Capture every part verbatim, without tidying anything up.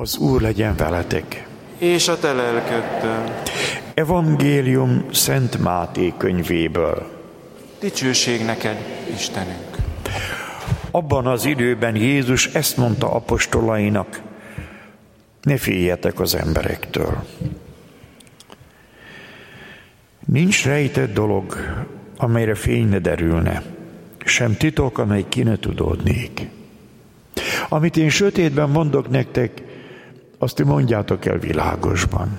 Az Úr legyen veletek. És a te lelkeddel. Evangélium Szent Máté könyvéből. Dicsőség neked, Istenünk. Abban az időben Jézus ezt mondta apostolainak: ne féljetek az emberektől. Nincs rejtett dolog, amelyre fény ne derülne, sem titok, amely ki ne tudódnék. Amit én sötétben mondok nektek, azt ti mondjátok el világosban.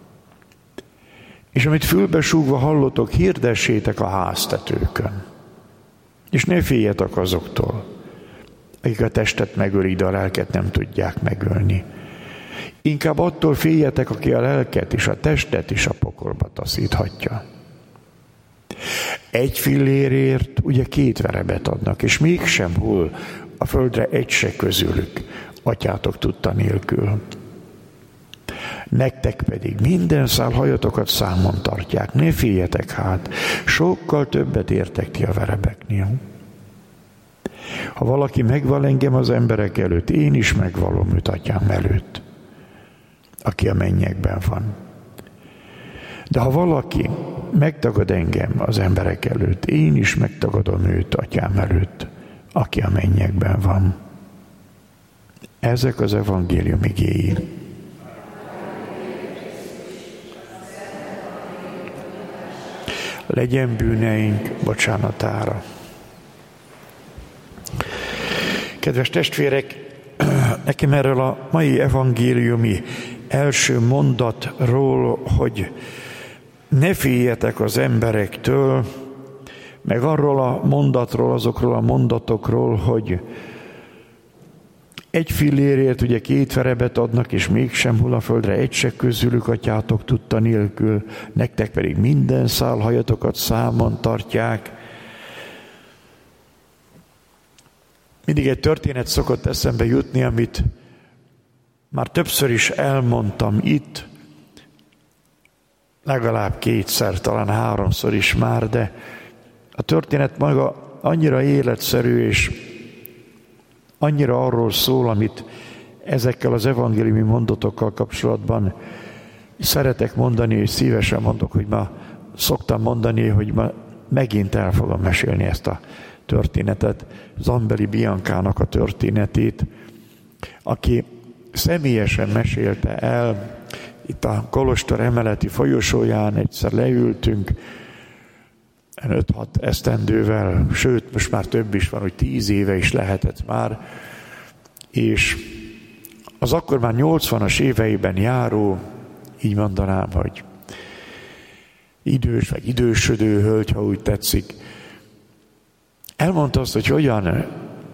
És amit fülbesúgva hallotok, hirdessétek a háztetőkön. És ne féljetek azoktól, akik a testet megölik, de a lelket nem tudják megölni. Inkább attól féljetek, aki a lelket és a testet is a pokolba taszíthatja. Egy fillérért ugye két verebet adnak, és mégsem hull a földre egy se közülük, atyátok tudta nélkül. Nektek pedig minden szál hajatokat számon tartják, ne féljetek hát, sokkal többet értek ti a verebeknél. Ha valaki megval engem az emberek előtt, én is megvalom őt atyám előtt, aki a mennyekben van. De ha valaki megtagad engem az emberek előtt, én is megtagadom őt atyám előtt, aki a mennyekben van. Ezek az evangélium igéi. Legyen bűneink bocsánatára. Kedves testvérek, nekem erről a mai evangéliumi első mondatról, hogy ne féljetek az emberektől, meg arról a mondatról, azokról a mondatokról, hogy egy fillérért ugye két verebet adnak, és mégsem hull a földre egy se közülük atyátok tudta nélkül, nektek pedig minden szál hajatokat számon tartják. Mindig egy történet szokott eszembe jutni, amit már többször is elmondtam itt, legalább kétszer, talán háromszor is már, de a történet maga annyira életszerű, és annyira arról szól, amit ezekkel az evangéliumi mondatokkal kapcsolatban szeretek mondani, és szívesen mondok, hogy ma szoktam mondani, hogy ma megint el fogom mesélni ezt a történetet, Zambeli Biankának a történetét, aki személyesen mesélte el, itt a Kolostor emeleti folyosóján egyszer leültünk, öt-hat esztendővel, sőt, most már több is van, hogy tíz éve is lehetett már, és az akkor már nyolcvanas éveiben járó, így mondanám, hogy idős vagy idősödő hölgy, ha úgy tetszik, elmondta azt, hogy hogyan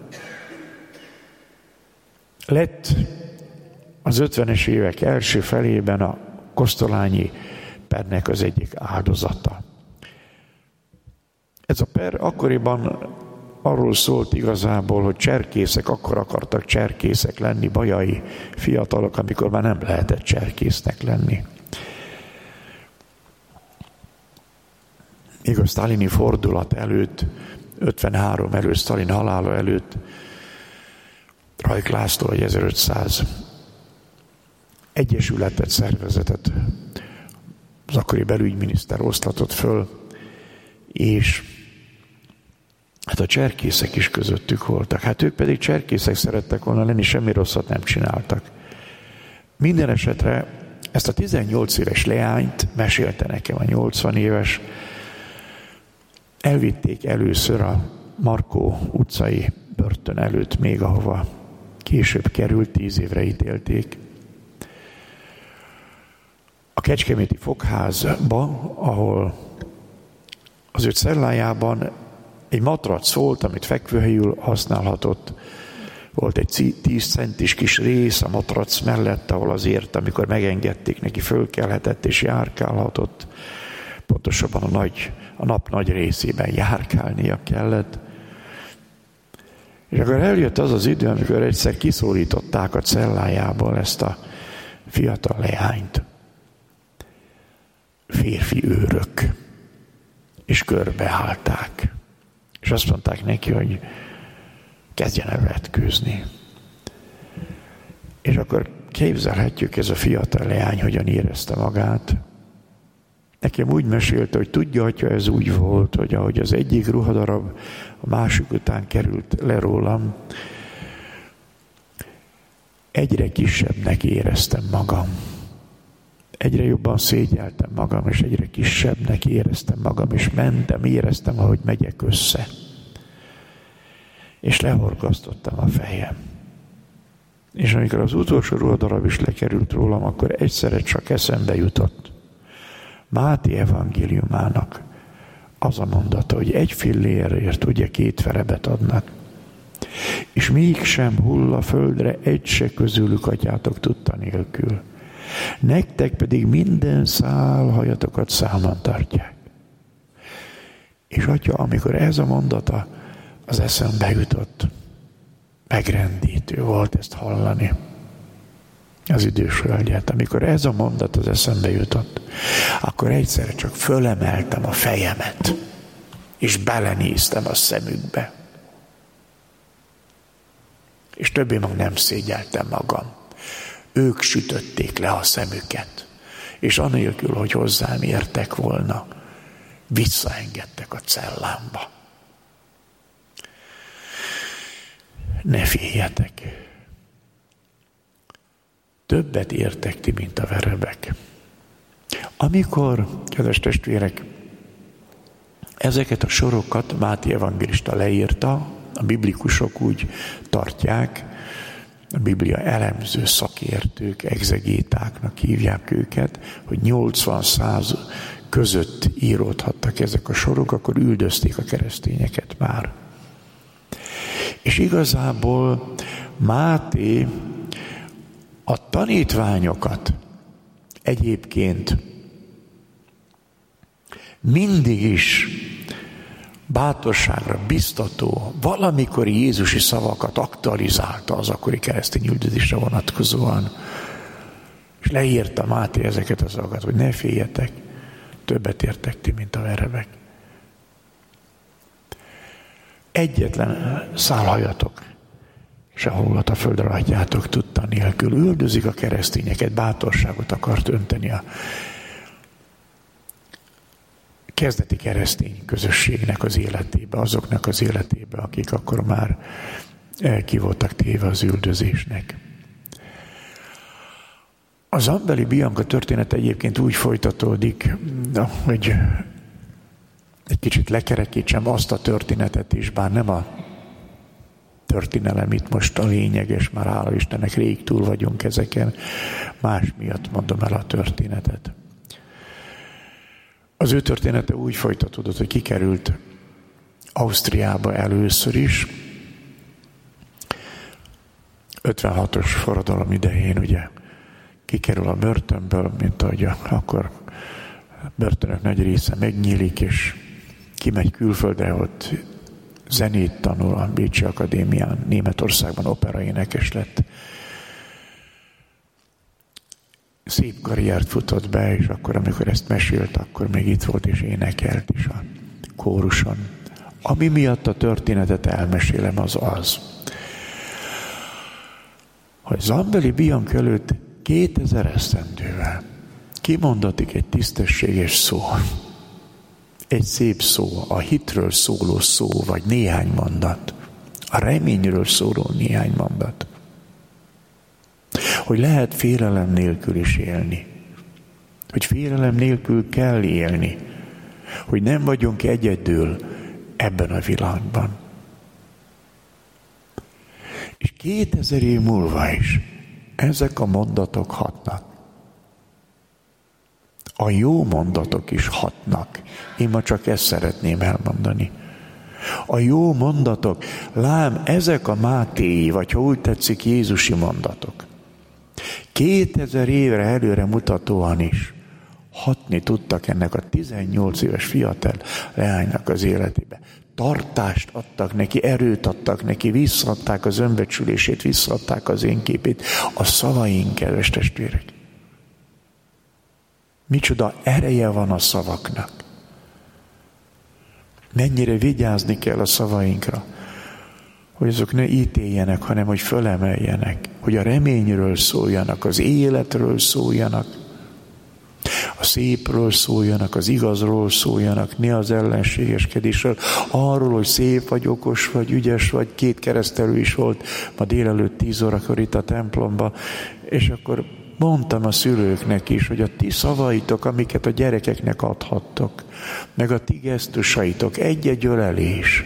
lett az ötvenes évek első felében a kosztolányi pernek az egyik áldozata. Ez a per akkoriban arról szólt igazából, hogy cserkészek, akkor akartak cserkészek lenni, bajai fiatalok, amikor már nem lehetett cserkésznek lenni. Még a sztálini fordulat előtt, ötvenhárom előtt, Sztálin halála előtt, Rajk László egy ezerötszáz egyesületet, szervezetet az akkori belügyminiszter osztatott föl, és hát a cserkészek is közöttük voltak. Hát ők pedig cserkészek szerettek volna lenni, semmi rosszat nem csináltak. Minden esetre ezt a tizennyolc éves leányt, mesélte nekem a nyolcvan éves, elvitték először a Markó utcai börtön előtt még, ahova később került, tíz évre ítélték. A kecskeméti fogházba, ahol az ő cellájában egy matrac volt, amit fekvőhelyül használhatott. Volt egy tíz centis kis rész a matrac mellett, ahol azért, amikor megengedték, neki fölkelhetett és járkálhatott. Pontosabban a, nagy, a nap nagy részében járkálnia kellett. És akkor eljött az az idő, amikor egyszer kiszólították a cellájából ezt a fiatal leányt. Férfi őrök. És körbeállták. És azt mondták neki, hogy kezdjen el vetkőzni. És akkor képzelhetjük, ez a fiatal leány hogyan érezte magát. Nekem úgy mesélte, hogy tudja, atya, ez úgy volt, hogy ahogy az egyik ruhadarab a másik után került le rólam, egyre kisebbnek éreztem magam. Egyre jobban szégyeltem magam, és egyre kisebbnek éreztem magam, és mentem, éreztem, ahogy megyek össze. És lehorgasztottam a fejem. És amikor az utolsó ruhadarab is lekerült rólam, akkor egyszerre csak eszembe jutott Máté evangéliumának az a mondata, hogy egy fillérért ugye két verebet adnak, és mégsem hull a földre egy se közülük, atyátok tudta nélkül. Nektek pedig minden szál hajatokat számon tartják. És atya, amikor ez a mondata az eszembe jutott, megrendítő volt ezt hallani. Az idős hölgyet, amikor ez a mondat az eszembe jutott, akkor egyszerre csak fölemeltem a fejemet, és belenéztem a szemükbe. És többé meg nem szégyeltem magam. Ők sütötték le a szemüket, és anélkül, hogy hozzám értek volna, visszaengedtek a cellámba. Ne féljetek! Többet értek ti, mint a verebek. Amikor, kedves testvérek, ezeket a sorokat Máté evangélista leírta, a biblikusok úgy tartják, a Biblia elemző szakértők, egzegétáknak hívják őket, hogy nyolcvan-száz között íródhattak ezek a sorok, akkor üldözték a keresztényeket már. És igazából Máté a tanítványokat egyébként mindig is bátorságra biztató, valamikori jézusi szavakat aktualizálta az akkori keresztény üldözésre vonatkozóan. És leírta Máté ezeket a szavakat, hogy ne féljetek, többet értek ti, mint a verebek. Egyetlen szálhajatok, és a hollat a földre hagyjátok tudta nélkül. Üldözik a keresztényeket, bátorságot akart önteni a kezdeti keresztény közösségnek az életébe, azoknak az életébe, akik akkor már ki voltak téve az üldözésnek. A Zambelli Bianca története egyébként úgy folytatódik, hogy egy kicsit lekerekítsem azt a történetet is, bár nem a történelem itt most a lényeges, már hála Istennek rég túl vagyunk ezeken, más miatt mondom el a történetet. Az ő története úgy folytatódott, hogy kikerült Ausztriába először is, ötvenhatos forradalom idején ugye kikerül a börtönből, mint ahogy akkor a börtönök nagy része megnyílik, és kimegy külföldre, ott zenét tanul a Bécsi Akadémián, Németországban operaénekes lett. Szép karriert futott be, és akkor, amikor ezt mesélt, akkor még itt volt, és énekelt is a kóruson. Ami miatt a történetet elmesélem, az az, hogy Zambelli Bianca előtt kétezer esztendővel kimondatik egy tisztességes szó, egy szép szó, a hitről szóló szó, vagy néhány mondat, a reményről szóló néhány mondat, hogy lehet félelem nélkül is élni, hogy félelem nélkül kell élni, hogy nem vagyunk egyedül ebben a világban. És kétezer év múlva is ezek a mondatok hatnak. A jó mondatok is hatnak. Én ma csak ezt szeretném elmondani. A jó mondatok, lám, ezek a Mátéi, vagy ha úgy tetszik, jézusi mondatok, kétezer évre előre mutatóan is hatni tudtak ennek a tizennyolc éves fiatal leánynak az életébe. Tartást adtak neki, erőt adtak neki, visszaadták az önbecsülését, visszaadták az én képét. A szavaink, kedves testvérek. Micsoda ereje van a szavaknak. Mennyire vigyázni kell a szavainkra. hogy azok ne ítéljenek, hanem hogy fölemeljenek, hogy a reményről szóljanak, az életről szóljanak, a szépről szóljanak, az igazról szóljanak, ne az ellenségeskedésről, arról, hogy szép vagy, okos vagy, ügyes vagy. Két keresztelő is volt ma délelőtt tíz órakor itt a templomba, és akkor mondtam a szülőknek is, hogy a ti szavaitok, amiket a gyerekeknek adhattok, meg a ti gesztusaitok, egy-egy ölelés,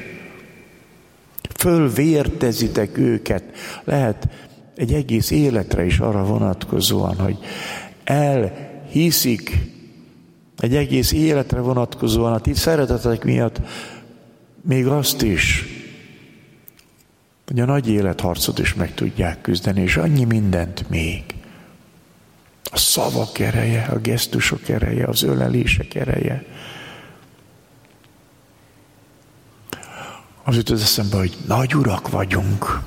fölvértezitek őket, lehet egy egész életre is arra vonatkozóan, hogy elhiszik egy egész életre vonatkozóan a ti szeretetek miatt még azt is, hogy a nagy életharcot is meg tudják küzdeni, és annyi mindent még. A szavak ereje, a gesztusok ereje, az ölelések ereje. Az jut az eszembe, hogy nagy urak vagyunk,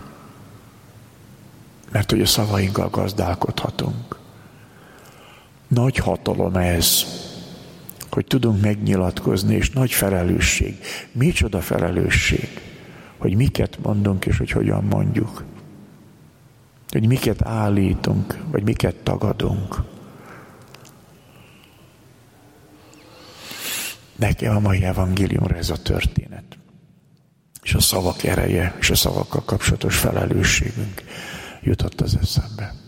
mert hogy a szavainkkal gazdálkodhatunk. Nagy hatalom ez, hogy tudunk megnyilatkozni, és nagy felelősség. Micsoda felelősség, hogy miket mondunk, és hogy hogyan mondjuk. Hogy miket állítunk, vagy miket tagadunk. Nekem a mai evangéliumra ez a történet. És a szavak ereje, és a szavakkal kapcsolatos felelősségünk jutott az eszembe.